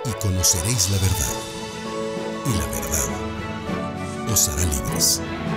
y conoceréis la verdad, y la verdad os hará libres.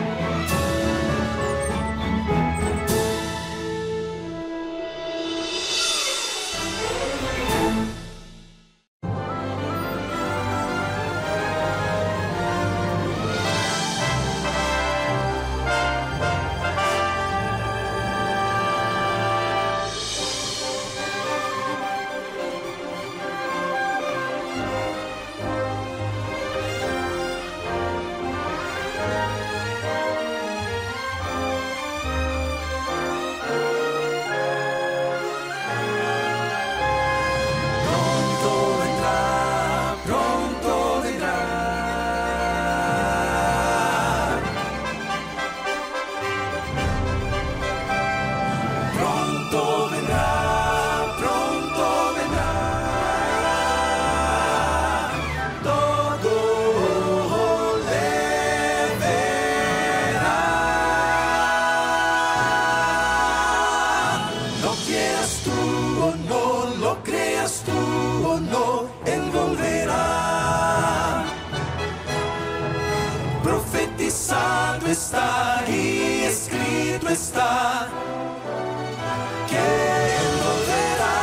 Profetizado está y escrito está que Él volverá.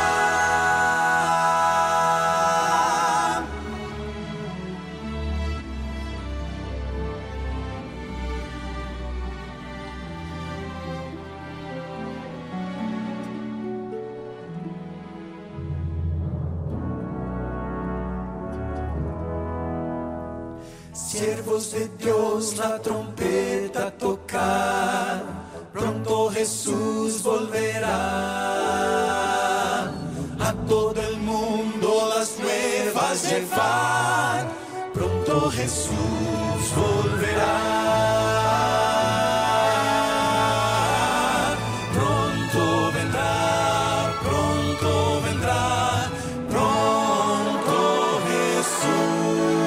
Siervos de Dios, la trompeta tocar, pronto Jesús volverá. A todo el mundo las nuevas llevar, pronto Jesús volverá. Pronto vendrá, pronto vendrá, pronto Jesús.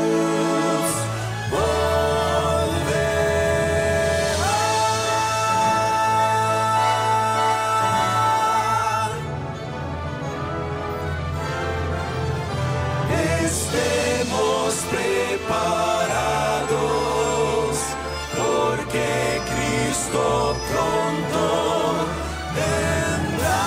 Estemos preparados, porque Cristo pronto vendrá.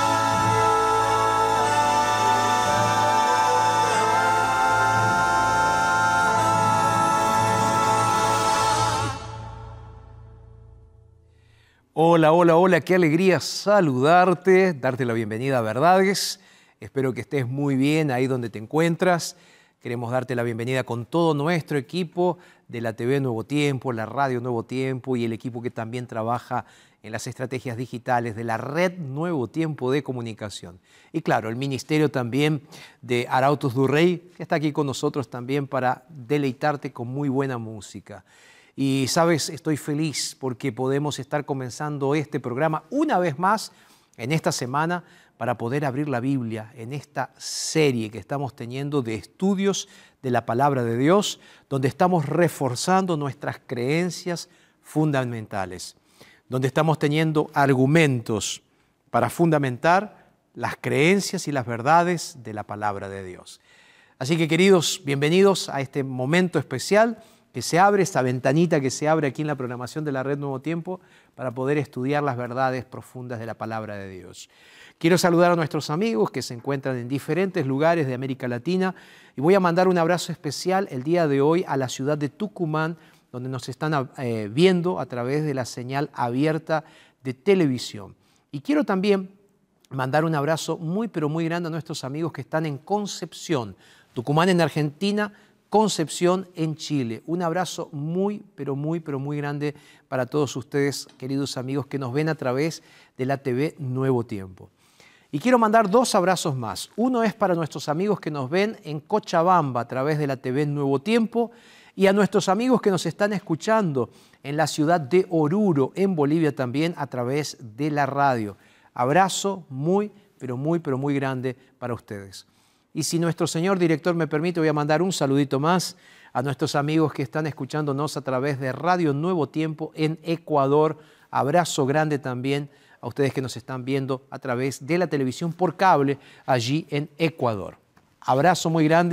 Hola, hola, hola, qué alegría saludarte, darte la bienvenida a Verdades. Espero que estés muy bien ahí donde te encuentras. Queremos darte la bienvenida con todo nuestro equipo de la TV Nuevo Tiempo, la Radio Nuevo Tiempo y el equipo que también trabaja en las estrategias digitales de la Red Nuevo Tiempo de Comunicación. Y claro, el ministerio también de Arautos do Rei, que está aquí con nosotros también para deleitarte con muy buena música. Y sabes, estoy feliz porque podemos estar comenzando este programa una vez más en esta semana para poder abrir la Biblia en esta serie que estamos teniendo de estudios de la Palabra de Dios, donde estamos reforzando nuestras creencias fundamentales, donde estamos teniendo argumentos para fundamentar las creencias y las verdades de la Palabra de Dios. Así que, queridos, bienvenidos a este momento especial que se abre, esta ventanita que se abre aquí en la programación de la Red Nuevo Tiempo para poder estudiar las verdades profundas de la Palabra de Dios. Quiero saludar a nuestros amigos que se encuentran en diferentes lugares de América Latina y voy a mandar un abrazo especial el día de hoy a la ciudad de Tucumán, donde nos están viendo a través de la señal abierta de televisión. Y quiero también mandar un abrazo muy, pero muy grande a nuestros amigos que están en Concepción, Tucumán en Argentina, Concepción en Chile. Un abrazo muy, pero muy grande para todos ustedes, queridos amigos, que nos ven a través de la TV Nuevo Tiempo. Y quiero mandar dos abrazos más. Uno es para nuestros amigos que nos ven en Cochabamba a través de la TV Nuevo Tiempo y a nuestros amigos que nos están escuchando en la ciudad de Oruro, en Bolivia también, a través de la radio. Abrazo muy, pero muy grande para ustedes. Y si nuestro señor director me permite, voy a mandar un saludito más a nuestros amigos que están escuchándonos a través de Radio Nuevo Tiempo en Ecuador. Abrazo grande también a ustedes que nos están viendo a través de la televisión por cable allí en Ecuador. Abrazo muy grande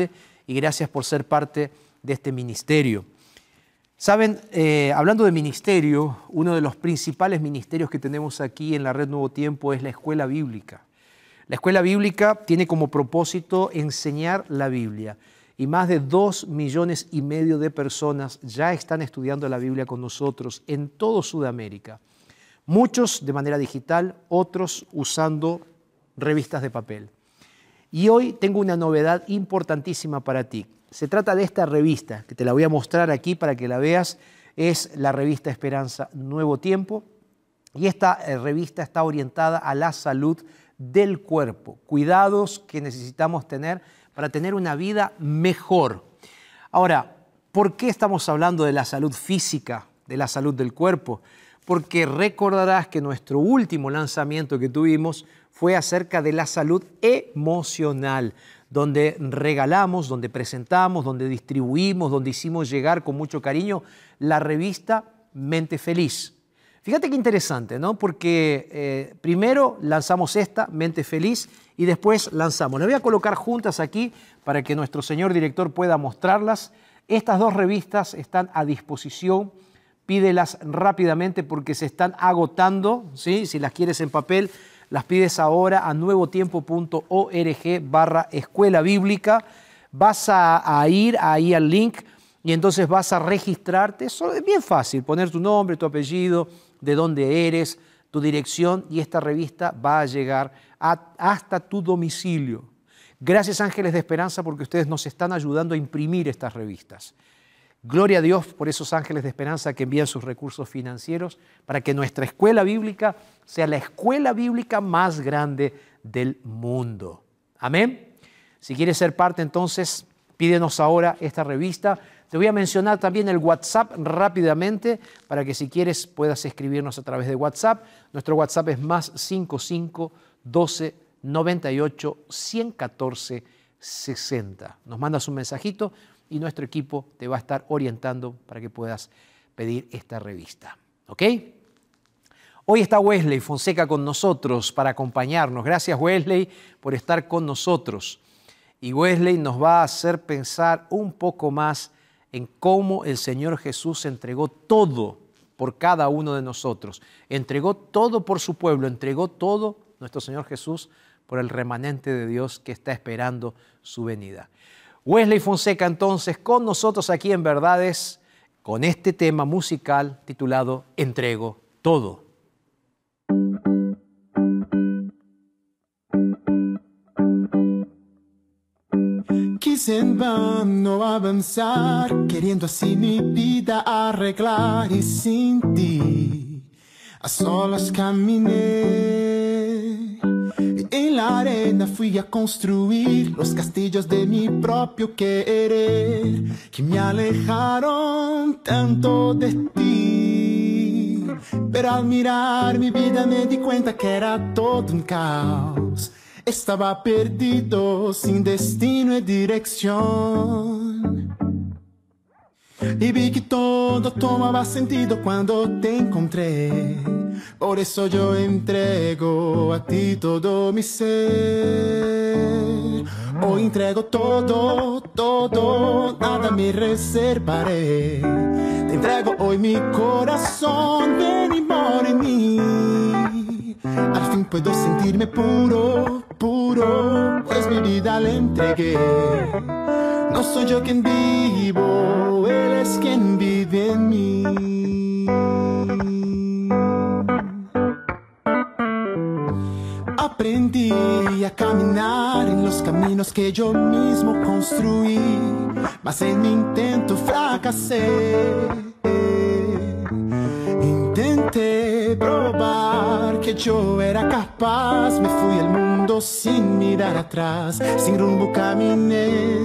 y gracias por ser parte de este ministerio. Saben, hablando de ministerio, uno de los principales ministerios que tenemos aquí en la Red Nuevo Tiempo es la Escuela Bíblica. La Escuela Bíblica tiene como propósito enseñar la Biblia y más de 2,5 millones de personas ya están estudiando la Biblia con nosotros en todo Sudamérica. Muchos de manera digital, otros usando revistas de papel. Y hoy tengo una novedad importantísima para ti. Se trata de esta revista, que te la voy a mostrar aquí para que la veas. Es la revista Esperanza Nuevo Tiempo. Y esta revista está orientada a la salud del cuerpo. Cuidados que necesitamos tener para tener una vida mejor. Ahora, ¿por qué estamos hablando de la salud física, de la salud del cuerpo? Porque recordarás que nuestro último lanzamiento que tuvimos fue acerca de la salud emocional, donde regalamos, donde presentamos, donde distribuimos, donde hicimos llegar con mucho cariño la revista Mente Feliz. Fíjate qué interesante, ¿no? Porque primero lanzamos esta, Mente Feliz, y después lanzamos. Las voy a colocar juntas aquí para que nuestro señor director pueda mostrarlas. Estas dos revistas están a disposición. Pídelas rápidamente porque se están agotando, ¿sí? Si las quieres en papel, las pides ahora a nuevotiempo.org/escuela bíblica. Vas a ir ahí al link y entonces vas a registrarte. Eso es bien fácil, poner tu nombre, tu apellido, de dónde eres, tu dirección, y esta revista va a llegar hasta tu domicilio. Gracias, Ángeles de Esperanza, porque ustedes nos están ayudando a imprimir estas revistas. Gloria a Dios por esos ángeles de esperanza que envían sus recursos financieros para que nuestra escuela bíblica sea la escuela bíblica más grande del mundo. Amén. Si quieres ser parte, entonces, pídenos ahora esta revista. Te voy a mencionar también el WhatsApp rápidamente para que si quieres puedas escribirnos a través de WhatsApp. Nuestro WhatsApp es +55 12 98 114 60. Nos mandas un mensajito y nuestro equipo te va a estar orientando para que puedas pedir esta revista. ¿Ok? Hoy está Wesley Fonseca con nosotros para acompañarnos. Gracias, Wesley, por estar con nosotros. Y Wesley nos va a hacer pensar un poco más en cómo el Señor Jesús entregó todo por cada uno de nosotros. Entregó todo por su pueblo, entregó todo nuestro Señor Jesús por el remanente de Dios que está esperando su venida. Wesley Fonseca, entonces, con nosotros aquí en Verdades, con este tema musical titulado Entrego Todo. Quise en vano avanzar, queriendo así mi vida arreglar, y sin ti a solas caminé. En la arena fui a construir los castillos de mi propio querer, que me alejaron tanto de ti. Pero al mirar mi vida me di cuenta que era todo un caos. Estaba perdido, sin destino y dirección. Y vi que todo tomaba sentido cuando te encontré. Por eso yo entrego a ti todo mi ser. Hoy entrego todo, todo, nada me reservaré. Te entrego hoy mi corazón, ven y mora en mí. Al fin puedo sentirme puro, puro, pues mi vida le entregué. No soy yo quien vivo, Él es quien vive en mí. Aprendí a caminar en los caminos que yo mismo construí, mas en mi intento fracasé. Intenté probar que yo era capaz, me fui al mundo sin mirar atrás, sin rumbo caminé.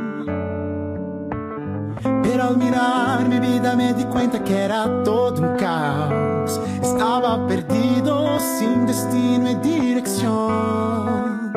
Pero al mirar mi vida me di cuenta que era todo un caos. Estaba perdido, sin destino y dirección.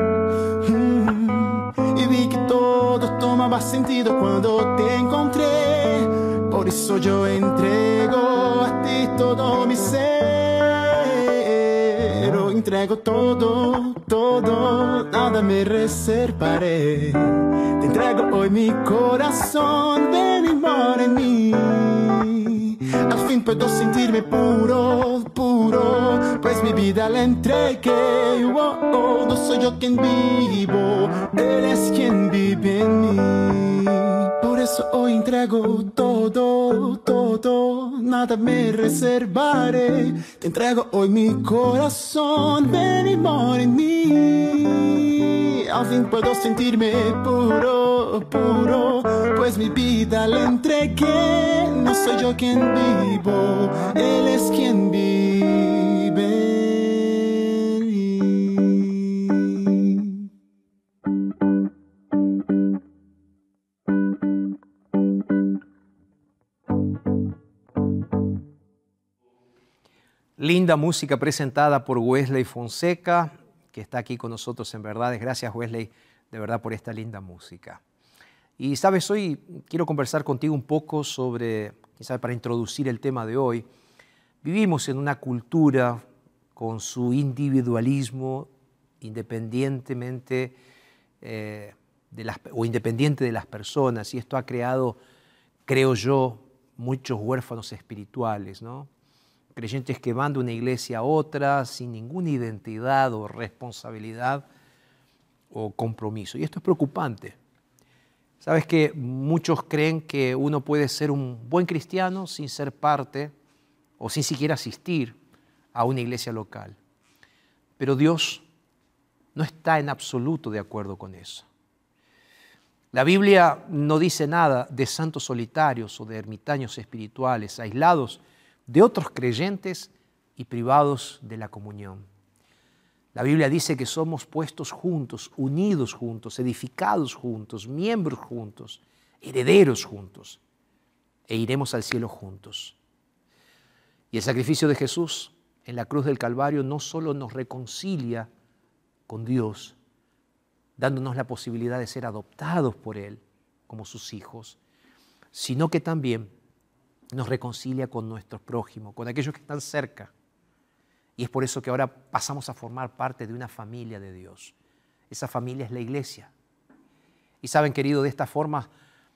Y vi que todo tomaba sentido cuando te encontré. Por eso yo entrego a ti todo mi ser. entrego todo, todo, nada me reservaré. Te entrego hoy mi corazón, ven y mora en mí. Al fin puedo sentirme puro, puro, pues mi vida la entregué. Oh, oh, no soy yo quien vivo, Él es quien vive en mí. Por eso hoy entrego todo, todo, nada me reservaré. Te entrego hoy mi corazón, ven y mora en mí. Al fin puedo sentirme puro, puro, pues mi vida la entregué. No soy yo quien vivo, Él es quien vive en mí. Linda música presentada por Wesley Fonseca, que está aquí con nosotros en Verdades. Gracias, Wesley, de verdad, por esta linda música. Y sabes, hoy quiero conversar contigo un poco sobre, quizás para introducir el tema de hoy, vivimos en una cultura con su individualismo, independiente de las personas, y esto ha creado, creo yo, muchos huérfanos espirituales, ¿no? Creyentes que van de una iglesia a otra sin ninguna identidad o responsabilidad o compromiso. Y esto es preocupante. Sabes que muchos creen que uno puede ser un buen cristiano sin ser parte o sin siquiera asistir a una iglesia local. Pero Dios no está en absoluto de acuerdo con eso. La Biblia no dice nada de santos solitarios o de ermitaños espirituales aislados de otros creyentes y privados de la comunión. La Biblia dice que somos puestos juntos, unidos juntos, edificados juntos, miembros juntos, herederos juntos, e iremos al cielo juntos. Y el sacrificio de Jesús en la cruz del Calvario no solo nos reconcilia con Dios, dándonos la posibilidad de ser adoptados por Él como sus hijos, sino que también nos reconcilia con nuestros prójimos, con aquellos que están cerca. Y es por eso que ahora pasamos a formar parte de una familia de Dios. Esa familia es la iglesia. Y saben, querido, de esta forma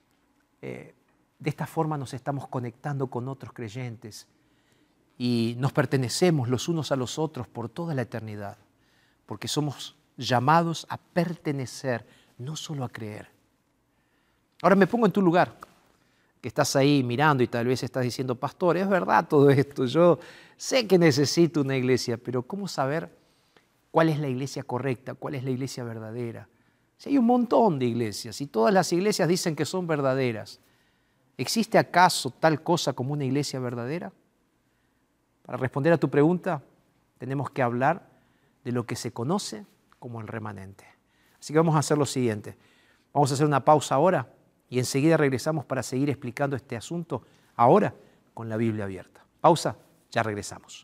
nos estamos conectando con otros creyentes y nos pertenecemos los unos a los otros por toda la eternidad, porque somos llamados a pertenecer, no solo a creer. Ahora me pongo en tu lugar, que estás ahí mirando y tal vez estás diciendo, pastor, es verdad todo esto, yo sé que necesito una iglesia, pero ¿cómo saber cuál es la iglesia correcta, cuál es la iglesia verdadera? Si hay un montón de iglesias y todas las iglesias dicen que son verdaderas, ¿existe acaso tal cosa como una iglesia verdadera? Para responder a tu pregunta, tenemos que hablar de lo que se conoce como el remanente. Así que vamos a hacer lo siguiente, vamos a hacer una pausa ahora, y enseguida regresamos para seguir explicando este asunto, ahora con la Biblia abierta. Pausa, ya regresamos.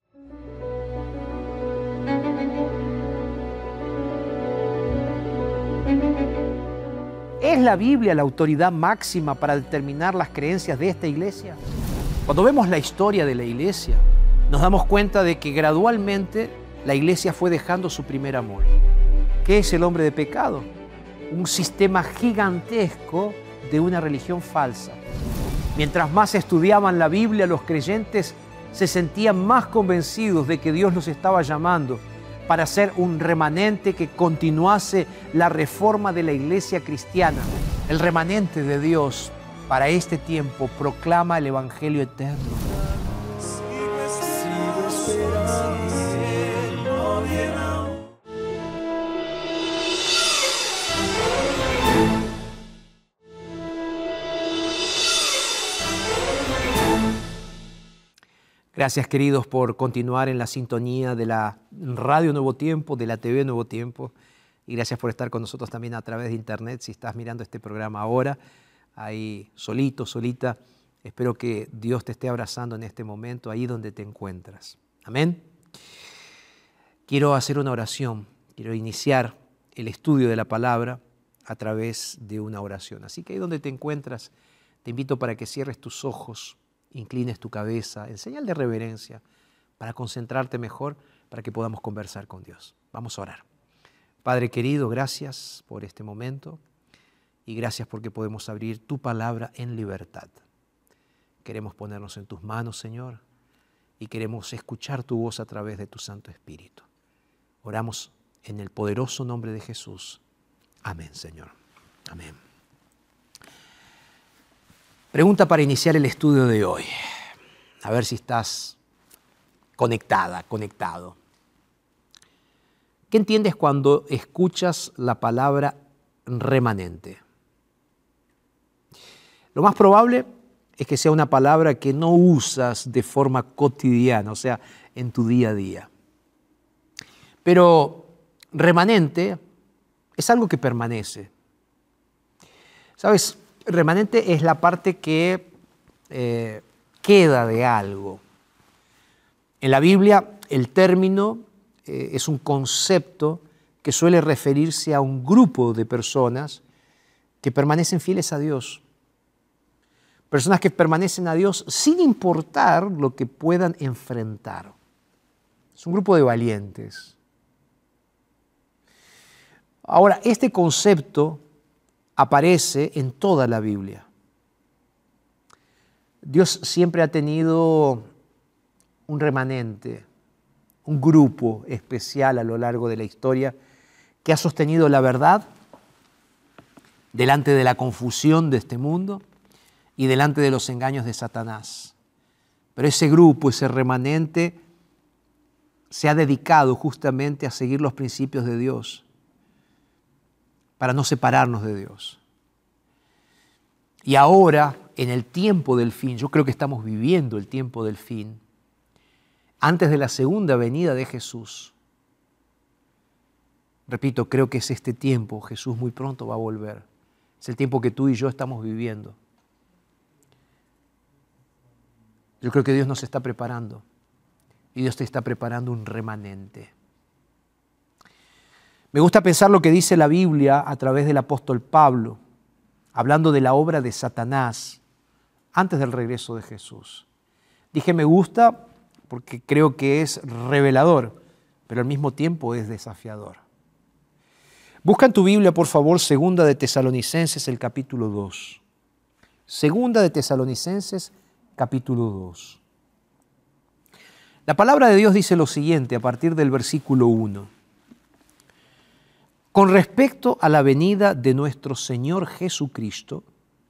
¿Es la Biblia la autoridad máxima para determinar las creencias de esta iglesia? Cuando vemos la historia de la iglesia, nos damos cuenta de que gradualmente la iglesia fue dejando su primer amor. ¿Qué es el hombre de pecado? Un sistema gigantesco de una religión falsa. Mientras más estudiaban la Biblia, los creyentes se sentían más convencidos de que Dios los estaba llamando para ser un remanente que continuase la reforma de la iglesia cristiana. El remanente de Dios para este tiempo proclama el Evangelio eterno. Gracias, queridos, por continuar en la sintonía de la Radio Nuevo Tiempo, de la TV Nuevo Tiempo. Y gracias por estar con nosotros también a través de internet. Si estás mirando este programa ahora, ahí solito, solita, espero que Dios te esté abrazando en este momento, ahí donde te encuentras. Amén. Quiero hacer una oración, quiero iniciar el estudio de la palabra a través de una oración. Así que ahí donde te encuentras, te invito para que cierres tus ojos, inclines tu cabeza en señal de reverencia para concentrarte mejor para que podamos conversar con Dios. Vamos a orar. Padre querido, gracias por este momento y gracias porque podemos abrir tu palabra en libertad. Queremos ponernos en tus manos, Señor, y queremos escuchar tu voz a través de tu Santo Espíritu. Oramos en el poderoso nombre de Jesús. Amén, Señor. Amén. Pregunta para iniciar el estudio de hoy. A ver si estás conectada, conectado. ¿Qué entiendes cuando escuchas la palabra remanente? Lo más probable es que sea una palabra que no usas de forma cotidiana, o sea, en tu día a día. Pero remanente es algo que permanece. ¿Sabes? Remanente es la parte que queda de algo. En la Biblia el término es un concepto que suele referirse a un grupo de personas que permanecen fieles a Dios. Personas que permanecen a Dios sin importar lo que puedan enfrentar. Es un grupo de valientes. Ahora, este concepto aparece en toda la Biblia. Dios siempre ha tenido un remanente, un grupo especial a lo largo de la historia que ha sostenido la verdad delante de la confusión de este mundo y delante de los engaños de Satanás. Pero ese grupo, ese remanente, se ha dedicado justamente a seguir los principios de Dios para no separarnos de Dios. Y ahora, en el tiempo del fin, yo creo que estamos viviendo el tiempo del fin, antes de la segunda venida de Jesús. Repito, creo que es este tiempo, Jesús muy pronto va a volver. Es el tiempo que tú y yo estamos viviendo. Yo creo que Dios nos está preparando y Dios te está preparando un remanente. Me gusta pensar lo que dice la Biblia a través del apóstol Pablo, hablando de la obra de Satanás antes del regreso de Jesús. Dije me gusta porque creo que es revelador, pero al mismo tiempo es desafiador. Busca en tu Biblia, por favor, 2 de Tesalonicenses, el capítulo 2. 2 de Tesalonicenses, capítulo 2. La palabra de Dios dice lo siguiente a partir del versículo 1. Con respecto a la venida de nuestro Señor Jesucristo,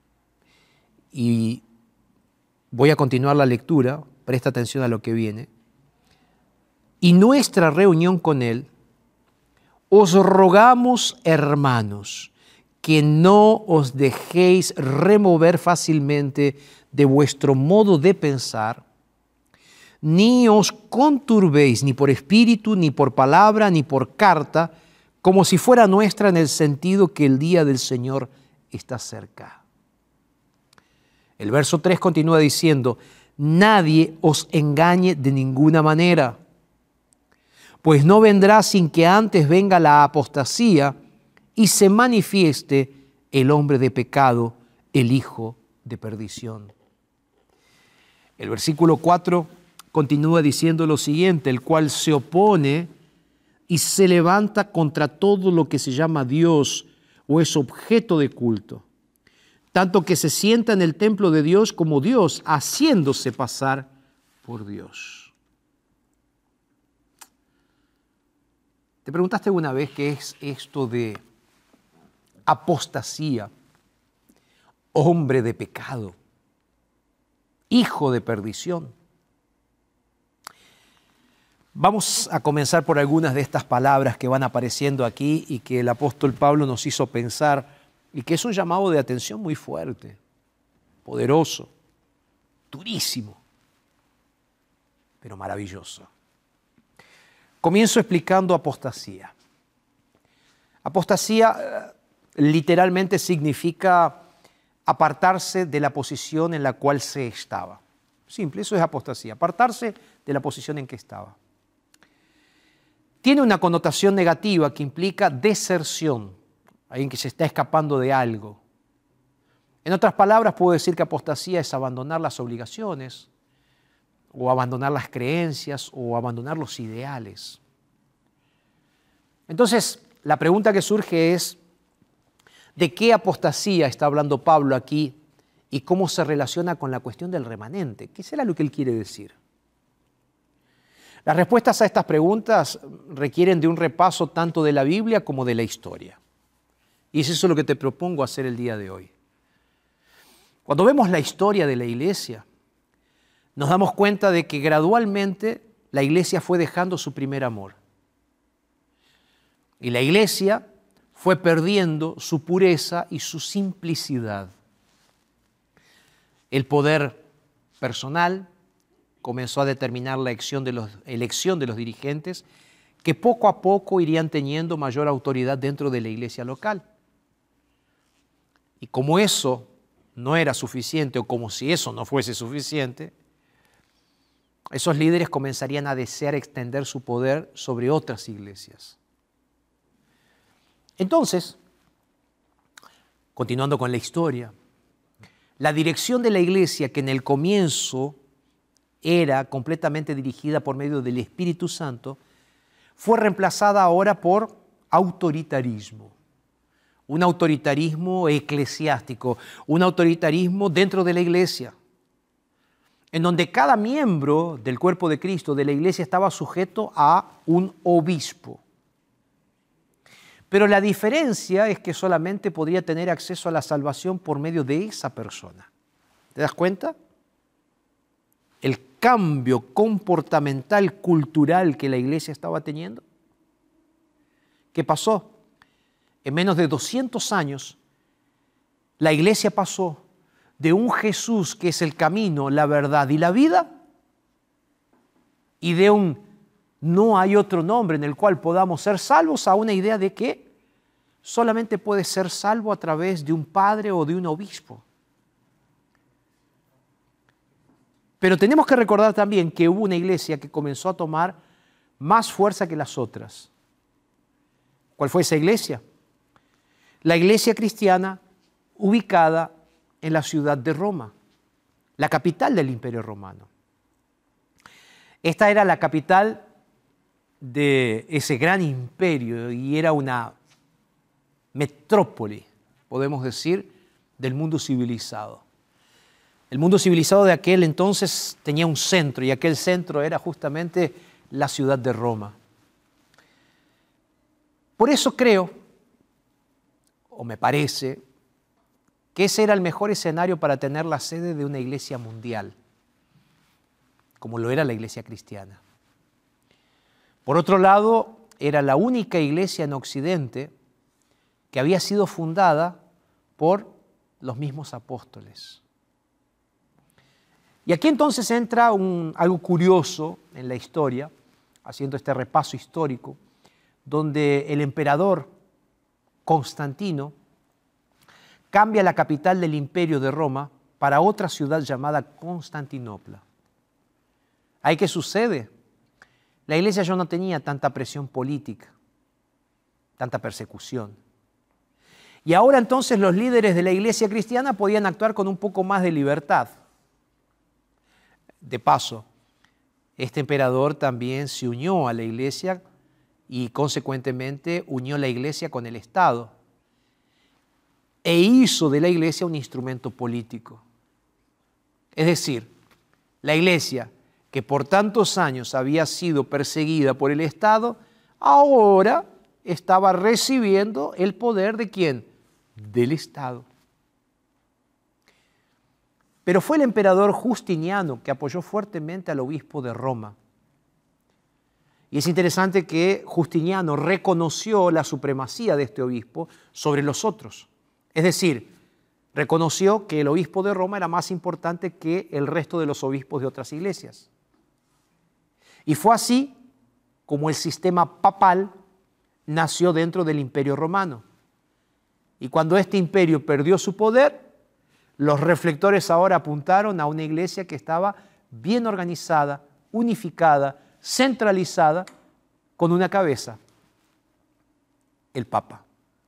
y voy a continuar la lectura, presta atención a lo que viene, y nuestra reunión con Él, os rogamos, hermanos, que no os dejéis remover fácilmente de vuestro modo de pensar, ni os conturbéis ni por espíritu, ni por palabra, ni por carta, como si fuera nuestra en el sentido que el día del Señor está cerca. El verso 3 continúa diciendo, nadie os engañe de ninguna manera, pues no vendrá sin que antes venga la apostasía y se manifieste el hombre de pecado, el hijo de perdición. El versículo 4 continúa diciendo lo siguiente, el cual se opone y se levanta contra todo lo que se llama Dios o es objeto de culto, tanto que se sienta en el templo de Dios como Dios, haciéndose pasar por Dios. ¿Te preguntaste alguna vez qué es esto de apostasía, hombre de pecado, hijo de perdición? Vamos a comenzar por algunas de estas palabras que van apareciendo aquí y que el apóstol Pablo nos hizo pensar y que es un llamado de atención muy fuerte, poderoso, durísimo, pero maravilloso. Comienzo explicando apostasía. Apostasía literalmente significa apartarse de la posición en la cual se estaba. Simple, eso es apostasía, apartarse de la posición en que estaba. Tiene una connotación negativa que implica deserción, alguien que se está escapando de algo. En otras palabras, puedo decir que apostasía es abandonar las obligaciones o abandonar las creencias, o abandonar los ideales. Entonces, la pregunta que surge es, ¿de qué apostasía está hablando Pablo aquí y cómo se relaciona con la cuestión del remanente? ¿Qué será lo que él quiere decir? Las respuestas a estas preguntas requieren de un repaso tanto de la Biblia como de la historia. Y es eso lo que te propongo hacer el día de hoy. Cuando vemos la historia de la iglesia, nos damos cuenta de que gradualmente la iglesia fue dejando su primer amor. Y la iglesia fue perdiendo su pureza y su simplicidad. El poder personal comenzó a determinar la elección de los dirigentes, que poco a poco irían teniendo mayor autoridad dentro de la iglesia local. Y como eso no era suficiente, o como si eso no fuese suficiente, esos líderes comenzarían a desear extender su poder sobre otras iglesias. Entonces, continuando con la historia, la dirección de la iglesia, que en el comienzo era completamente dirigida por medio del Espíritu Santo, fue reemplazada ahora por autoritarismo. Un autoritarismo eclesiástico, un autoritarismo dentro de la iglesia, en donde cada miembro del cuerpo de Cristo, de la iglesia, estaba sujeto a un obispo. Pero la diferencia es que solamente podría tener acceso a la salvación por medio de esa persona. ¿Te das cuenta? El cambio comportamental, cultural que la iglesia estaba teniendo. ¿Qué pasó? En menos de 200 años, la iglesia pasó de un Jesús que es el camino, la verdad y la vida, y de un no hay otro nombre en el cual podamos ser salvos, a una idea de que solamente puede ser salvo a través de un padre o de un obispo. Pero tenemos que recordar también que hubo una iglesia que comenzó a tomar más fuerza que las otras. ¿Cuál fue esa iglesia? La iglesia cristiana ubicada en la ciudad de Roma, la capital del Imperio Romano. Esta era la capital de ese gran imperio y era una metrópoli, podemos decir, del mundo civilizado. El mundo civilizado de aquel entonces tenía un centro, y aquel centro era justamente la ciudad de Roma. Por eso creo, o me parece, que ese era el mejor escenario para tener la sede de una iglesia mundial, como lo era la iglesia cristiana. Por otro lado, era la única iglesia en Occidente que había sido fundada por los mismos apóstoles. Y aquí entonces entra algo curioso en la historia, haciendo este repaso histórico, donde el emperador Constantino cambia la capital del imperio de Roma para otra ciudad llamada Constantinopla. ¿Ahí qué sucede? La iglesia ya no tenía tanta presión política, tanta persecución. Y ahora entonces los líderes de la iglesia cristiana podían actuar con un poco más de libertad. De paso, este emperador también se unió a la iglesia y consecuentemente unió la iglesia con el Estado e hizo de la iglesia un instrumento político. Es decir, la iglesia, que por tantos años había sido perseguida por el Estado, ahora estaba recibiendo el poder ¿de quién? Del Estado. Pero fue el emperador Justiniano que apoyó fuertemente al obispo de Roma. Y es interesante que Justiniano reconoció la supremacía de este obispo sobre los otros. Es decir, reconoció que el obispo de Roma era más importante que el resto de los obispos de otras iglesias. Y fue así como el sistema papal nació dentro del Imperio Romano. Y cuando este imperio perdió su poder, los reflectores ahora apuntaron a una iglesia que estaba bien organizada, unificada, centralizada, con una cabeza, el Papa.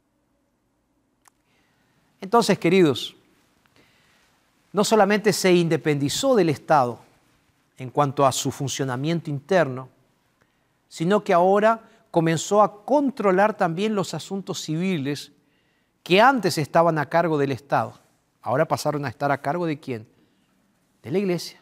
Entonces, queridos, no solamente se independizó del Estado, en cuanto a su funcionamiento interno, sino que ahora comenzó a controlar también los asuntos civiles que antes estaban a cargo del Estado. Ahora pasaron a estar a cargo ¿de quién? De la iglesia.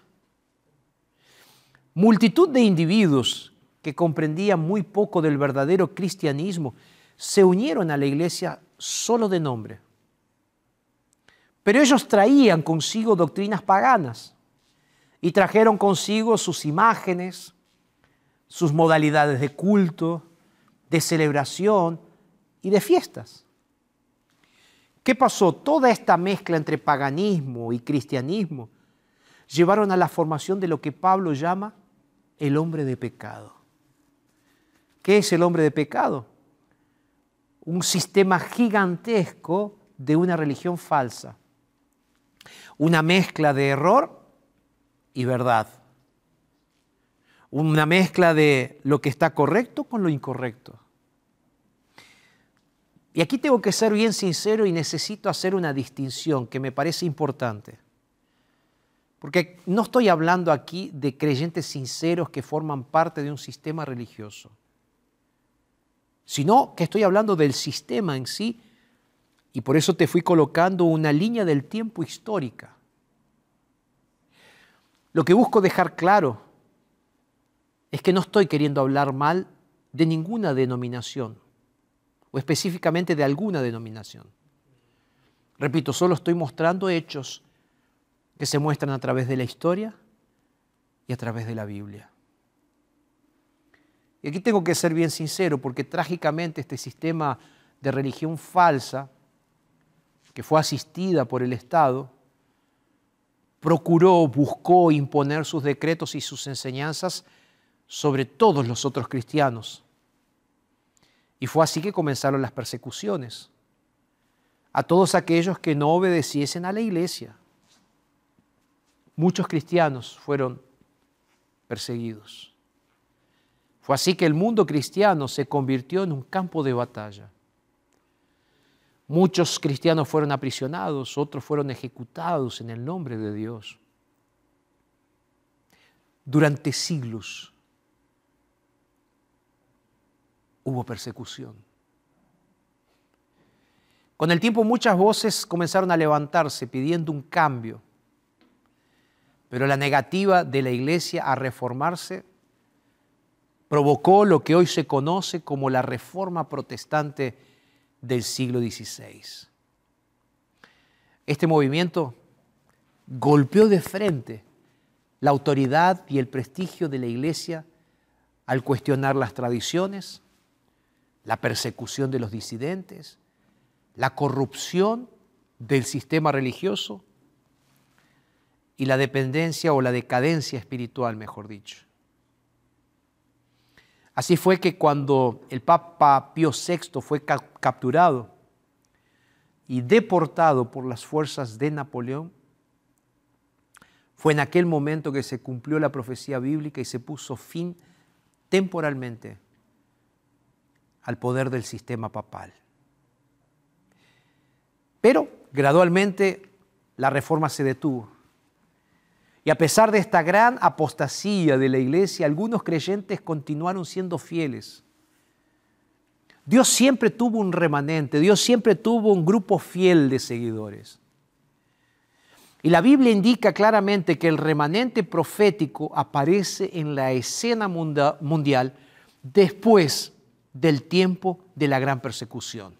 Multitud de individuos que comprendían muy poco del verdadero cristianismo se unieron a la iglesia solo de nombre. Pero ellos traían consigo doctrinas paganas y trajeron consigo sus imágenes, sus modalidades de culto, de celebración y de fiestas. ¿Qué pasó? Toda esta mezcla entre paganismo y cristianismo llevaron a la formación de lo que Pablo llama el hombre de pecado. ¿Qué es el hombre de pecado? Un sistema gigantesco de una religión falsa. Una mezcla de error y verdad. Una mezcla de lo que está correcto con lo incorrecto. Y aquí tengo que ser bien sincero y necesito hacer una distinción que me parece importante. Porque no estoy hablando aquí de creyentes sinceros que forman parte de un sistema religioso, sino que estoy hablando del sistema en sí, y por eso te fui colocando una línea del tiempo histórica. Lo que busco dejar claro es que no estoy queriendo hablar mal de ninguna denominación, o específicamente de alguna denominación. Repito, solo estoy mostrando hechos que se muestran a través de la historia y a través de la Biblia. Y aquí tengo que ser bien sincero, porque trágicamente este sistema de religión falsa, que fue asistida por el Estado, buscó imponer sus decretos y sus enseñanzas sobre todos los otros cristianos. Y fue así que comenzaron las persecuciones a todos aquellos que no obedeciesen a la iglesia. Muchos cristianos fueron perseguidos. Fue así que el mundo cristiano se convirtió en un campo de batalla. Muchos cristianos fueron aprisionados, otros fueron ejecutados en el nombre de Dios. Durante siglos hubo persecución. Con el tiempo muchas voces comenzaron a levantarse pidiendo un cambio, pero la negativa de la iglesia a reformarse provocó lo que hoy se conoce como la Reforma Protestante del siglo XVI. Este movimiento golpeó de frente la autoridad y el prestigio de la iglesia al cuestionar las tradiciones, la persecución de los disidentes, la corrupción del sistema religioso y la dependencia o la decadencia espiritual, mejor dicho. Así fue que cuando el Papa Pío VI fue capturado y deportado por las fuerzas de Napoleón, fue en aquel momento que se cumplió la profecía bíblica y se puso fin temporalmente al poder del sistema papal. Pero gradualmente la reforma se detuvo. Y a pesar de esta gran apostasía de la iglesia, algunos creyentes continuaron siendo fieles. Dios siempre tuvo un remanente, Dios siempre tuvo un grupo fiel de seguidores. Y la Biblia indica claramente que el remanente profético aparece en la escena mundial después del tiempo de la gran persecución.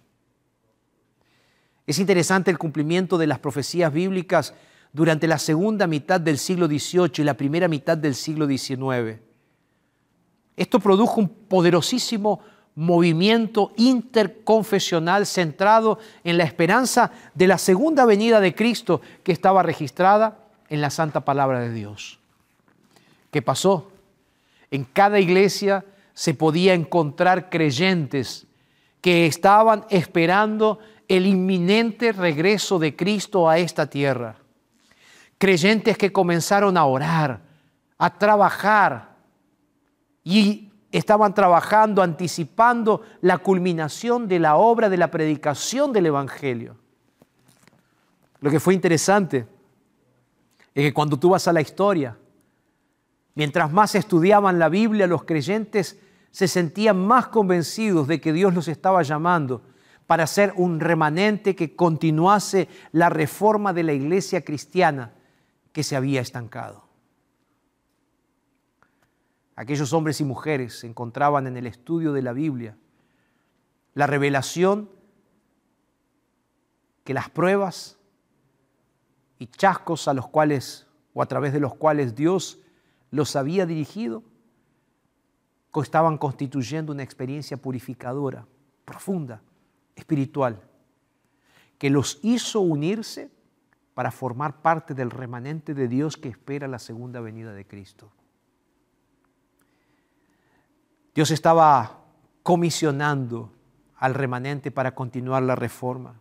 Es interesante el cumplimiento de las profecías bíblicas durante la segunda mitad del siglo XVIII y la primera mitad del siglo XIX. Esto produjo un poderosísimo movimiento interconfesional centrado en la esperanza de la segunda venida de Cristo que estaba registrada en la Santa Palabra de Dios. ¿Qué pasó? En cada iglesia se podía encontrar creyentes que estaban esperando el inminente regreso de Cristo a esta tierra. Creyentes que comenzaron a orar, a trabajar y estaban trabajando, anticipando la culminación de la obra de la predicación del Evangelio. Lo que fue interesante es que cuando tú vas a la historia, Mientras más estudiaban la Biblia, los creyentes se sentían más convencidos de que Dios los estaba llamando para ser un remanente que continuase la reforma de la iglesia cristiana que se había estancado. Aquellos hombres y mujeres encontraban en el estudio de la Biblia la revelación que las pruebas y chascos a los cuales o a través de los cuales Dios los había dirigido estaban constituyendo una experiencia purificadora, profunda, espiritual, que los hizo unirse para formar parte del remanente de Dios que espera la segunda venida de Cristo. Dios estaba comisionando al remanente para continuar la reforma,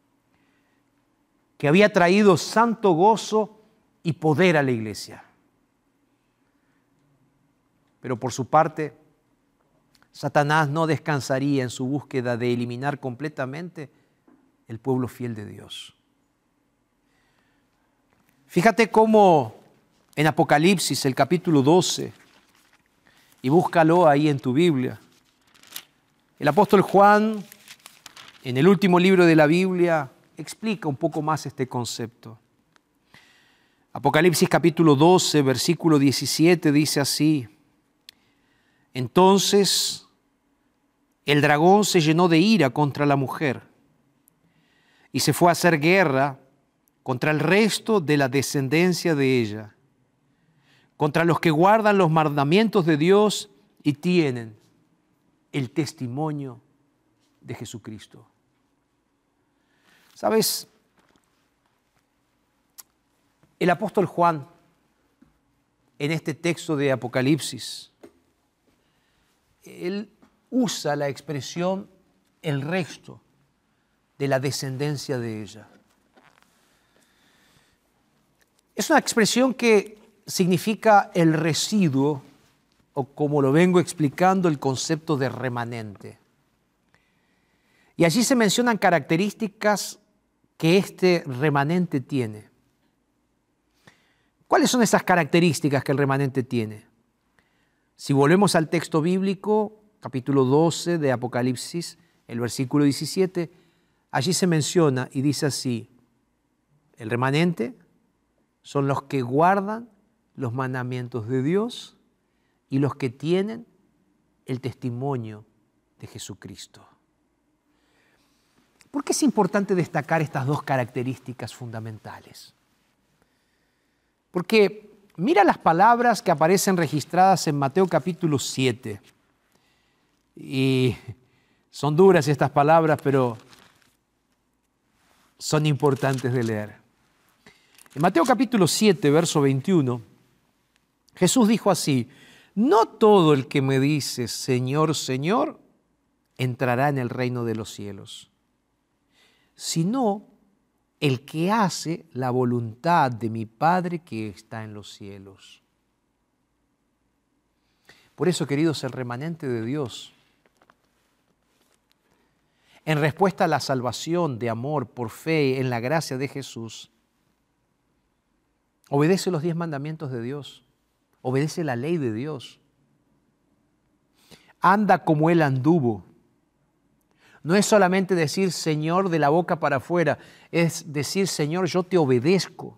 que había traído santo gozo y poder a la iglesia. Pero por su parte, Satanás no descansaría en su búsqueda de eliminar completamente el pueblo fiel de Dios. Fíjate cómo en Apocalipsis, el capítulo 12, y búscalo ahí en tu Biblia, el apóstol Juan, en el último libro de la Biblia, explica un poco más este concepto. Apocalipsis capítulo 12, versículo 17 dice así: entonces el dragón se llenó de ira contra la mujer y se fue a hacer guerra contra el resto de la descendencia de ella, contra los que guardan los mandamientos de Dios y tienen el testimonio de Jesucristo. ¿Sabes? El apóstol Juan, en este texto de Apocalipsis, él usa la expresión el resto de la descendencia de ella. Es una expresión que significa el residuo, o como lo vengo explicando, el concepto de remanente. Y allí se mencionan características que este remanente tiene. ¿Cuáles son esas características que el remanente tiene? Si volvemos al texto bíblico, capítulo 12 de Apocalipsis, el versículo 17, allí se menciona y dice así: el remanente son los que guardan los mandamientos de Dios y los que tienen el testimonio de Jesucristo. ¿Por qué es importante destacar estas dos características fundamentales? Porque mira las palabras que aparecen registradas en Mateo capítulo 7. Y son duras estas palabras, pero son importantes de leer. En Mateo capítulo 7, verso 21, Jesús dijo así: no todo el que me dice Señor, Señor, entrará en el reino de los cielos, sino el que hace la voluntad de mi Padre que está en los cielos. Por eso, queridos, el remanente de Dios, en respuesta a la salvación de amor por fe en la gracia de Jesús, obedece los 10 mandamientos de Dios, obedece la ley de Dios, anda como Él anduvo. No es solamente decir Señor de la boca para afuera, es decir Señor, yo te obedezco.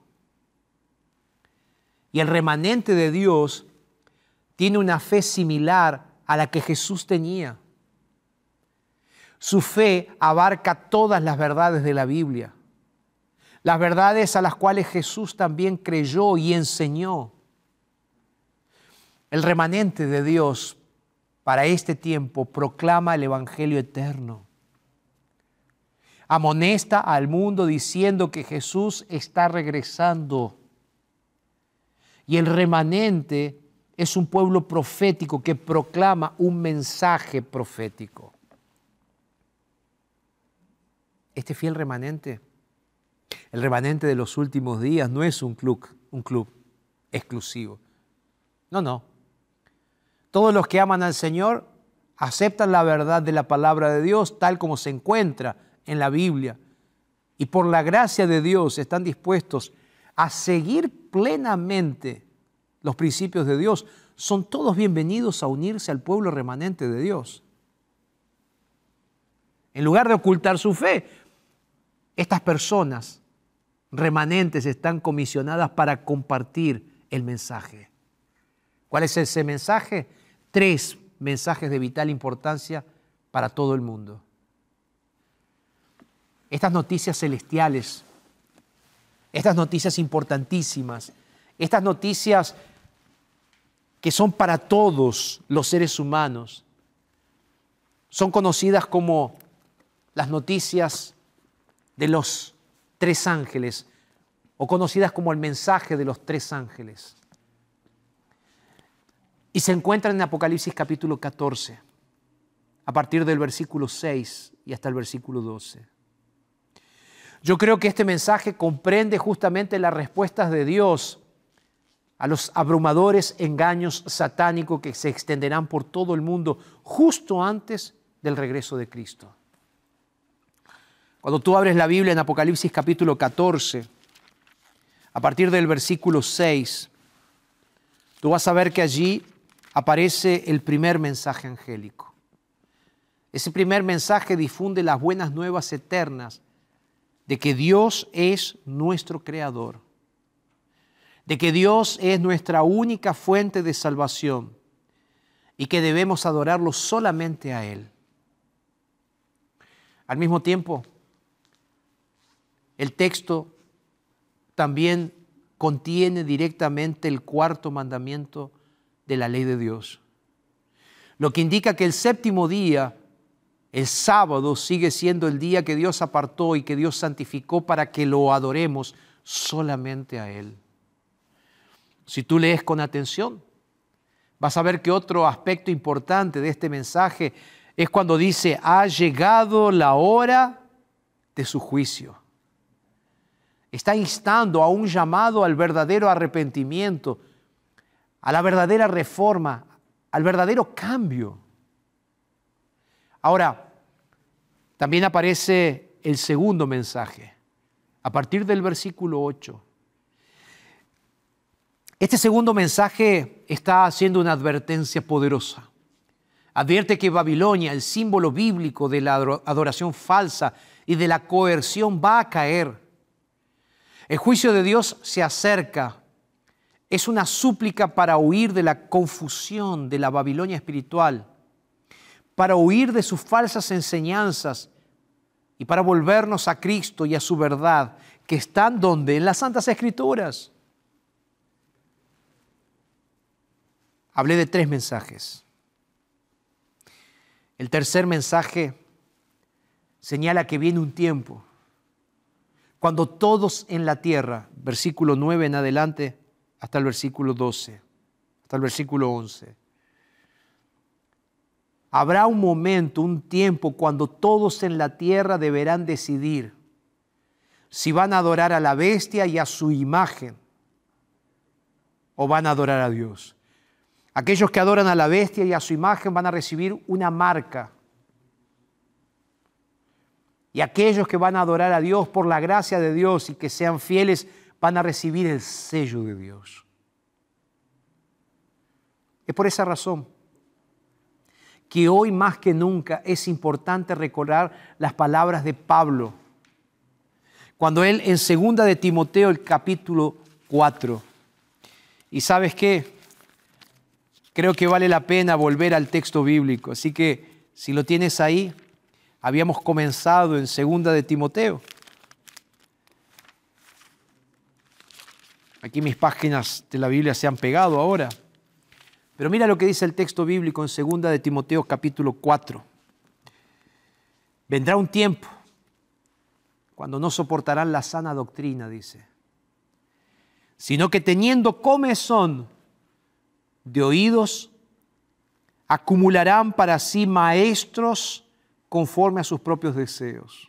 Y el remanente de Dios tiene una fe similar a la que Jesús tenía. Su fe abarca todas las verdades de la Biblia, las verdades a las cuales Jesús también creyó y enseñó. El remanente de Dios para este tiempo proclama el Evangelio eterno. Amonesta al mundo diciendo que Jesús está regresando. Y el remanente es un pueblo profético que proclama un mensaje profético. Este fiel remanente, el remanente de los últimos días, no es un club exclusivo. No. Todos los que aman al Señor aceptan la verdad de la palabra de Dios tal como se encuentra en la Biblia. Y por la gracia de Dios están dispuestos a seguir plenamente los principios de Dios, son todos bienvenidos a unirse al pueblo remanente de Dios. En lugar de ocultar su fe, estas personas remanentes están comisionadas para compartir el mensaje. ¿Cuál es ese mensaje? 3 mensajes de vital importancia para todo el mundo. Estas noticias celestiales, estas noticias importantísimas, estas noticias que son para todos los seres humanos, son conocidas como las noticias de los 3 ángeles, o conocidas como el mensaje de los 3 ángeles. Y se encuentran en Apocalipsis capítulo 14, a partir del versículo 6 y hasta el versículo 12. Yo creo que este mensaje comprende justamente las respuestas de Dios a los abrumadores engaños satánicos que se extenderán por todo el mundo justo antes del regreso de Cristo. Cuando tú abres la Biblia en Apocalipsis capítulo 14, a partir del versículo 6, tú vas a ver que allí aparece el primer mensaje angélico. Ese primer mensaje difunde las buenas nuevas eternas de que Dios es nuestro creador, de que Dios es nuestra única fuente de salvación y que debemos adorarlo solamente a Él. Al mismo tiempo, el texto también contiene directamente el 4º mandamiento de la ley de Dios, lo que indica que el 7º día, el sábado, sigue siendo el día que Dios apartó y que Dios santificó para que lo adoremos solamente a Él. Si tú lees con atención, vas a ver que otro aspecto importante de este mensaje es cuando dice: ha llegado la hora de su juicio. Está instando a un llamado al verdadero arrepentimiento, a la verdadera reforma, al verdadero cambio. Ahora, también aparece el segundo mensaje, a partir del versículo 8. Este segundo mensaje está haciendo una advertencia poderosa. Advierte que Babilonia, el símbolo bíblico de la adoración falsa y de la coerción, va a caer. El juicio de Dios se acerca. Es una súplica para huir de la confusión de la Babilonia espiritual, para huir de sus falsas enseñanzas y para volvernos a Cristo y a su verdad, que están ¿dónde? En las Santas Escrituras. Hablé de 3 mensajes. El tercer mensaje señala que viene un tiempo cuando todos en la tierra, versículo 9 en adelante, hasta el versículo 12, hasta el versículo 11. Habrá un momento, un tiempo, cuando todos en la tierra deberán decidir si van a adorar a la bestia y a su imagen o van a adorar a Dios. Aquellos que adoran a la bestia y a su imagen van a recibir una marca. Y aquellos que van a adorar a Dios por la gracia de Dios y que sean fieles van a recibir el sello de Dios. Es por esa razón que hoy más que nunca es importante recordar las palabras de Pablo, cuando él en 2 de Timoteo, el capítulo 4, y ¿sabes qué? Creo que vale la pena volver al texto bíblico, así que si lo tienes ahí, habíamos comenzado en 2 de Timoteo. Aquí mis páginas de la Biblia se han pegado ahora. Pero mira lo que dice el texto bíblico en 2 de Timoteo capítulo 4. Vendrá un tiempo cuando no soportarán la sana doctrina, dice, sino que teniendo comezón de oídos, acumularán para sí maestros conforme a sus propios deseos.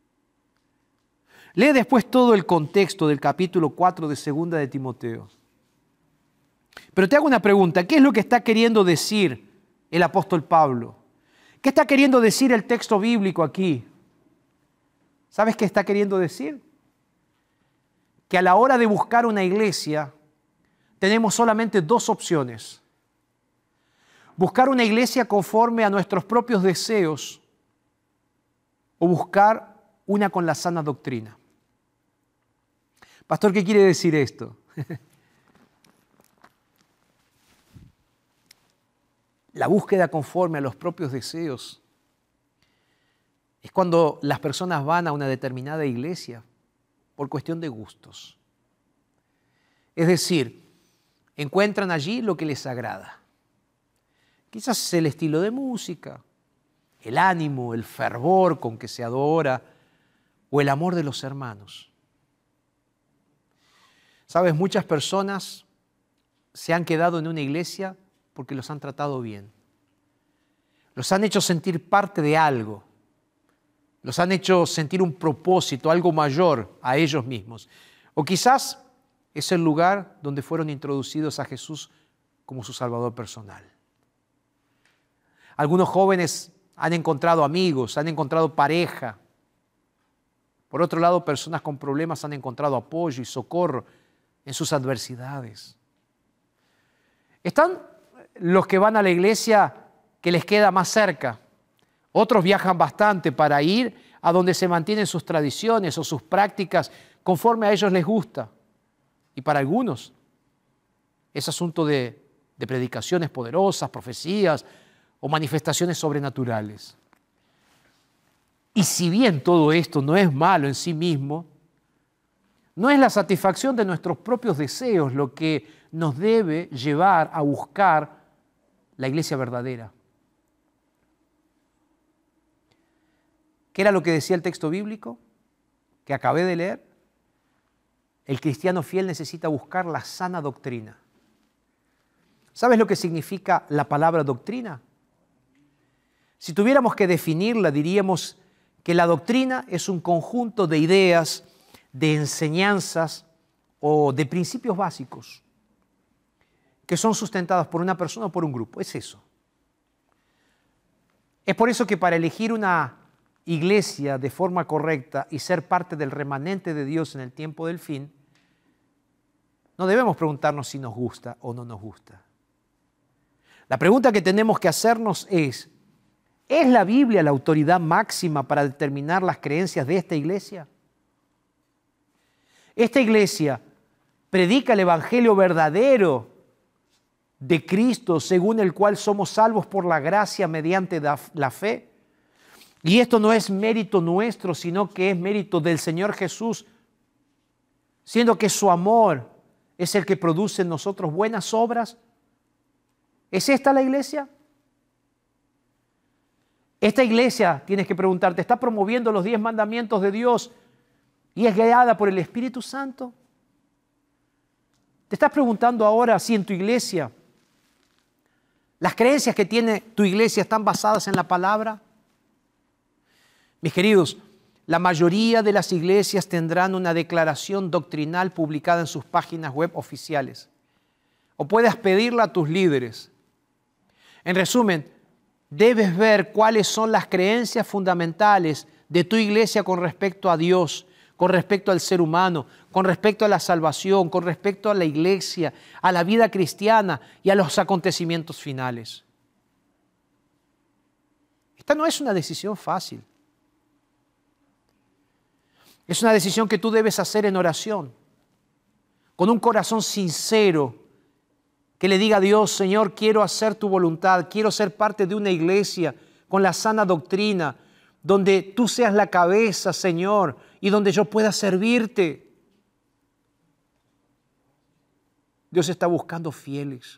Lee después todo el contexto del capítulo 4 de 2 de Timoteo. Pero te hago una pregunta, ¿qué es lo que está queriendo decir el apóstol Pablo? ¿Qué está queriendo decir el texto bíblico aquí? ¿Sabes qué está queriendo decir? Que a la hora de buscar una iglesia, tenemos solamente dos opciones: buscar una iglesia conforme a nuestros propios deseos o buscar una con la sana doctrina. Pastor, ¿qué quiere decir esto? La búsqueda conforme a los propios deseos es cuando las personas van a una determinada iglesia por cuestión de gustos. Es decir, encuentran allí lo que les agrada. Quizás es el estilo de música, el ánimo, el fervor con que se adora o el amor de los hermanos. Sabes, muchas personas se han quedado en una iglesia porque los han tratado bien. Los han hecho sentir parte de algo. Los han hecho sentir un propósito, algo mayor a ellos mismos. O quizás es el lugar donde fueron introducidos a Jesús como su Salvador personal. Algunos jóvenes han encontrado amigos, han encontrado pareja. Por otro lado, personas con problemas han encontrado apoyo y socorro en sus adversidades. Están los que van a la iglesia que les queda más cerca. Otros viajan bastante para ir a donde se mantienen sus tradiciones o sus prácticas conforme a ellos les gusta. Y para algunos es asunto de predicaciones poderosas, profecías o manifestaciones sobrenaturales. Y si bien todo esto no es malo en sí mismo, no es la satisfacción de nuestros propios deseos lo que nos debe llevar a buscar la iglesia verdadera. ¿Qué era lo que decía el texto bíblico que acabé de leer? El cristiano fiel necesita buscar la sana doctrina. ¿Sabes lo que significa la palabra doctrina? Si tuviéramos que definirla, diríamos que la doctrina es un conjunto de ideas, de enseñanzas o de principios básicos que son sustentadas por una persona o por un grupo. Es eso. Es por eso que para elegir una iglesia de forma correcta y ser parte del remanente de Dios en el tiempo del fin, no debemos preguntarnos si nos gusta o no nos gusta. La pregunta que tenemos que hacernos ¿es la Biblia la autoridad máxima para determinar las creencias de esta iglesia? ¿Esta iglesia predica el evangelio verdadero de Cristo, según el cual somos salvos por la gracia mediante la fe? Y esto no es mérito nuestro, sino que es mérito del Señor Jesús, siendo que su amor es el que produce en nosotros buenas obras. ¿Es esta la iglesia? Esta iglesia, tienes que preguntarte, ¿está promoviendo los 10 mandamientos de Dios y es guiada por el Espíritu Santo? Te estás preguntando ahora si en tu iglesia las creencias que tiene tu iglesia están basadas en la palabra. Mis queridos, la mayoría de las iglesias tendrán una declaración doctrinal publicada en sus páginas web oficiales. O puedes pedirla a tus líderes. En resumen, debes ver cuáles son las creencias fundamentales de tu iglesia con respecto a Dios, con respecto al ser humano, con respecto a la salvación, con respecto a la iglesia, a la vida cristiana y a los acontecimientos finales. Esta no es una decisión fácil. Es una decisión que tú debes hacer en oración, con un corazón sincero, que le diga a Dios, Señor, quiero hacer tu voluntad, quiero ser parte de una iglesia con la sana doctrina, donde tú seas la cabeza, Señor, y donde yo pueda servirte. Dios está buscando fieles.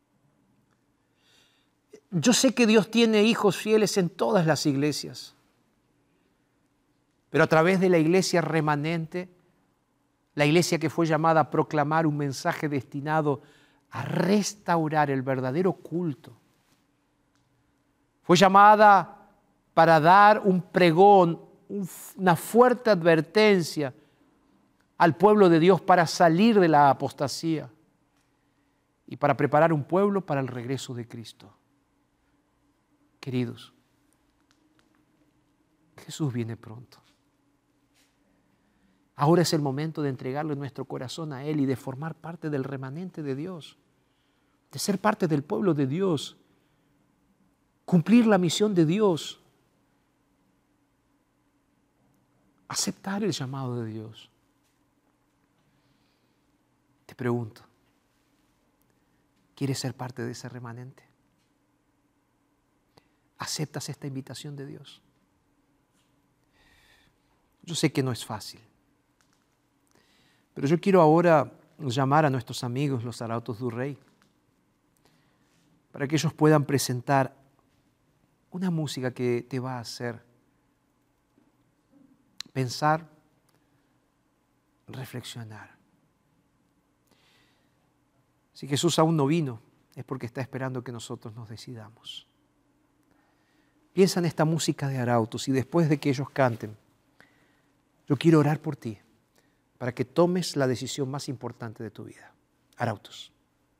Yo sé que Dios tiene hijos fieles en todas las iglesias, pero a través de la iglesia remanente, la iglesia que fue llamada a proclamar un mensaje destinado a restaurar el verdadero culto, fue llamada para dar un pregón, una fuerte advertencia al pueblo de Dios para salir de la apostasía y para preparar un pueblo para el regreso de Cristo. Queridos, Jesús viene pronto. Ahora es el momento de entregarle nuestro corazón a Él y de formar parte del remanente de Dios, de ser parte del pueblo de Dios, cumplir la misión de Dios, aceptar el llamado de Dios. Te pregunto, ¿quieres ser parte de ese remanente? ¿Aceptas esta invitación de Dios? Yo sé que no es fácil, pero yo quiero ahora llamar a nuestros amigos, los Arautos do Rei, para que ellos puedan presentar una música que te va a hacer pensar, reflexionar. Si Jesús aún no vino, es porque está esperando que nosotros nos decidamos. Piensa en esta música de Arautos y después de que ellos canten, yo quiero orar por ti para que tomes la decisión más importante de tu vida. Arautos.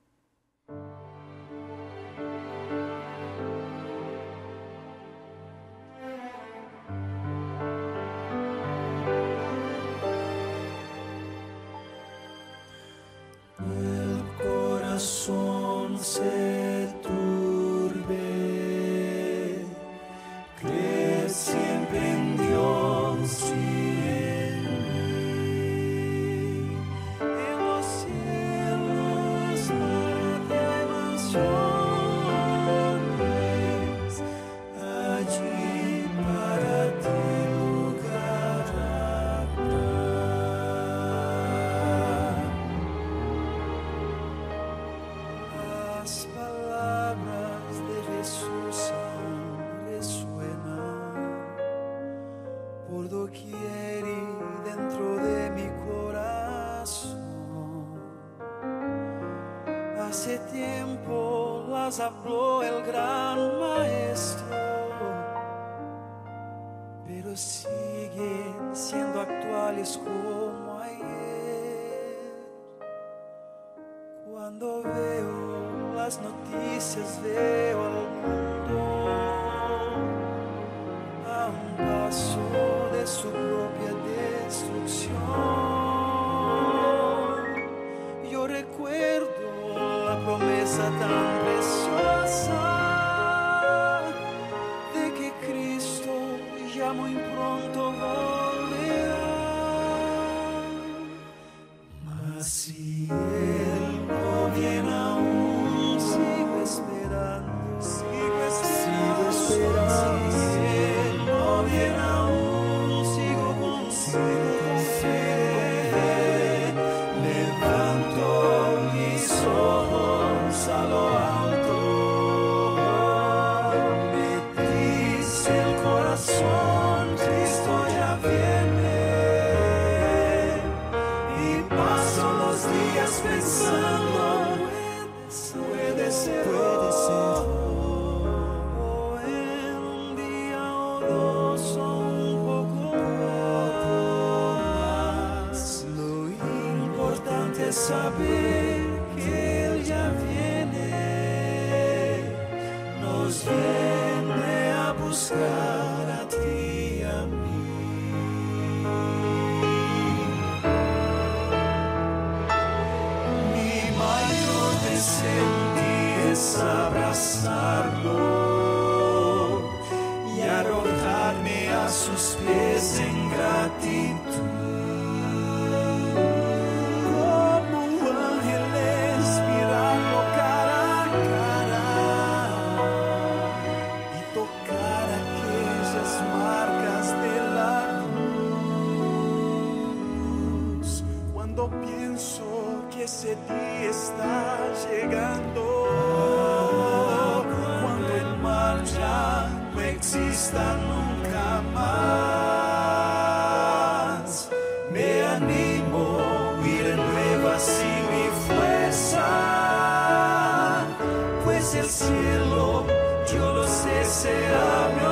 El corazón se turbe, cree siempre en Dios y en mí. En los cielos para ti hay mansiones, allí para ti lugar habrá. Las palabras de Jesús aún resuenan por doquier y dentro de mi corazón. Hace tiempo las habló el gran maestro, pero siguen siendo actuales como ayer. Cuando veo las noticias veo al mundo a un paso de su propia destrucción. Yo recuerdo la promesa tan preciosa de que Cristo ya muy pronto volverá. Mas si Él no viene aún, sigo esperando, sigo esperando. Si Él no viene aún, sigo con fe. Levanto mis ojos a lo alto, me dice el corazón, Cristo ya viene. Y paso los días pensando, puede ser, o en un día o dos o un poco más. Lo importante es saber que Él ya viene, nos viene a buscar a ti y a mí. Mi mayor deseo en ti es abrazarlo y arrojarme a sus pies en gratitud. Como ángeles mirarlo cara a cara y tocar aquellas marcas de la cruz. Cuando pienso que ese día está llegando, cuando el mal ya no exista nunca más, me animo y renuevo así mi fuerza, pues el cielo, yo lo sé, será mi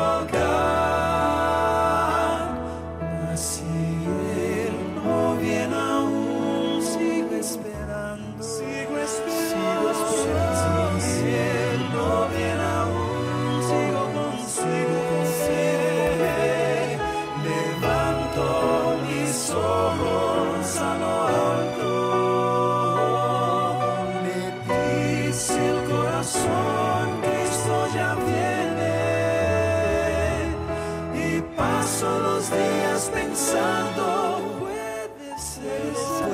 hogar. Mas si Él no viene aún, sigo esperando, sigo esperando. Si Él no viene aún, sigo con fe. Paso los días pensando, puede ser,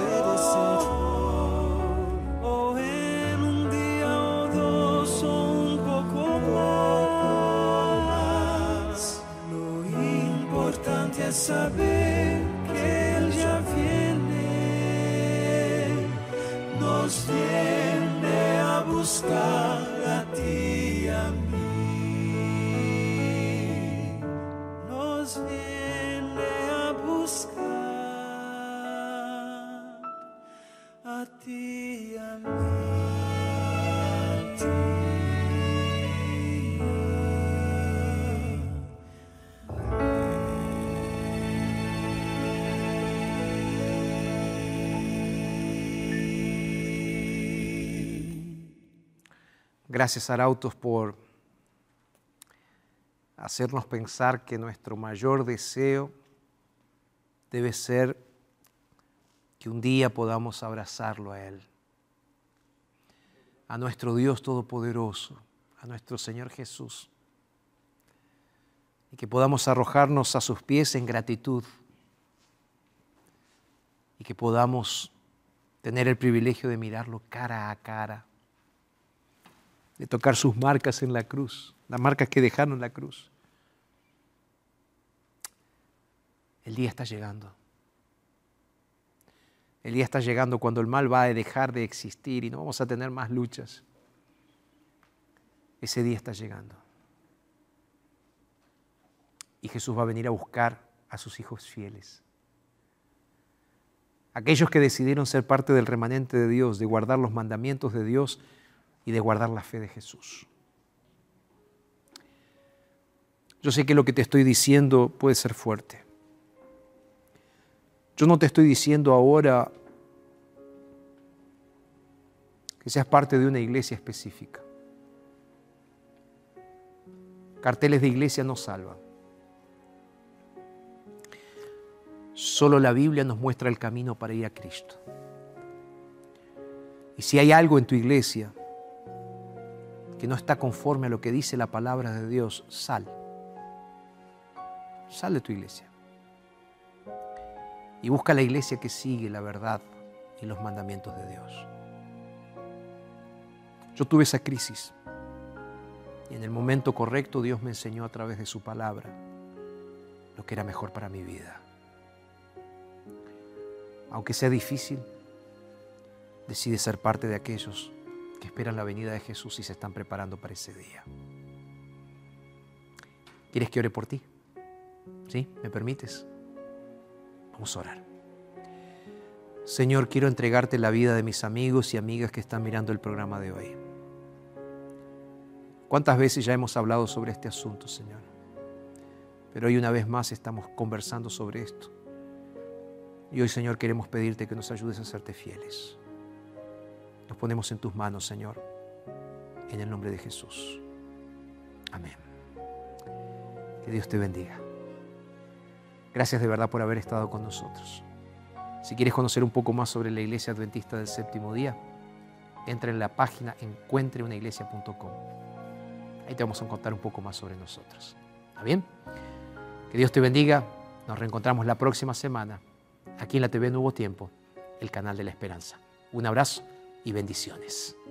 o en un día o dos o un poco más. Lo importante es saber que Él ya viene, nos viene a buscar a ti y a mí. Nos viene a buscar a ti y a mí. Gracias, Arautos, por hacernos pensar que nuestro mayor deseo debe ser que un día podamos abrazarlo a Él, a nuestro Dios Todopoderoso, a nuestro Señor Jesús, y que podamos arrojarnos a sus pies en gratitud y que podamos tener el privilegio de mirarlo cara a cara, de tocar sus marcas en la cruz, las marcas que dejaron en la cruz. El día está llegando. El día está llegando cuando el mal va a dejar de existir y no vamos a tener más luchas. Ese día está llegando. Y Jesús va a venir a buscar a sus hijos fieles. Aquellos que decidieron ser parte del remanente de Dios, de guardar los mandamientos de Dios y de guardar la fe de Jesús. Yo sé que lo que te estoy diciendo puede ser fuerte. Yo no te estoy diciendo ahora que seas parte de una iglesia específica. Carteles de iglesia no salvan. Solo la Biblia nos muestra el camino para ir a Cristo. Y si hay algo en tu iglesia que no está conforme a lo que dice la palabra de Dios, sal. Sal de tu iglesia. Y busca la iglesia que sigue la verdad y los mandamientos de Dios. Yo tuve esa crisis. Y en el momento correcto Dios me enseñó a través de su palabra lo que era mejor para mi vida. Aunque sea difícil, decide ser parte de aquellos que esperan la venida de Jesús y se están preparando para ese día. ¿Quieres que ore por ti? ¿Sí? ¿Me permites? Vamos a orar. Señor, quiero entregarte la vida de mis amigos y amigas que están mirando el programa de hoy. ¿Cuántas veces ya hemos hablado sobre este asunto, Señor? Pero hoy una vez más estamos conversando sobre esto. Y hoy, Señor, queremos pedirte que nos ayudes a serte fieles. Nos ponemos en tus manos, Señor, en el nombre de Jesús. Amén. Que Dios te bendiga. Gracias de verdad por haber estado con nosotros. Si quieres conocer un poco más sobre la Iglesia Adventista del Séptimo Día, entra en la página encuentreunaiglesia.com. Ahí te vamos a contar un poco más sobre nosotros. ¿Está bien? Que Dios te bendiga. Nos reencontramos la próxima semana aquí en la TV Nuevo Tiempo, el canal de la esperanza. Un abrazo y bendiciones.